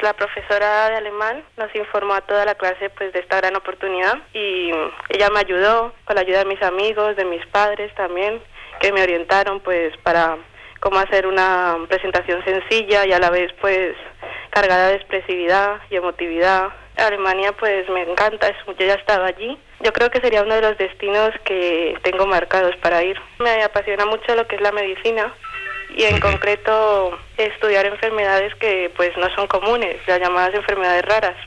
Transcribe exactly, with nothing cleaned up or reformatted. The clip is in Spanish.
la profesora de alemán nos informó a toda la clase pues de esta gran oportunidad y ella me ayudó con la ayuda de mis amigos, de mis padres también, que me orientaron pues para cómo hacer una presentación sencilla y a la vez pues cargada de expresividad y emotividad. Alemania pues me encanta, yo ya he estado allí. Yo creo que sería uno de los destinos que tengo marcados para ir. Me apasiona mucho lo que es la medicina y en concreto estudiar enfermedades que pues no son comunes, las llamadas enfermedades raras.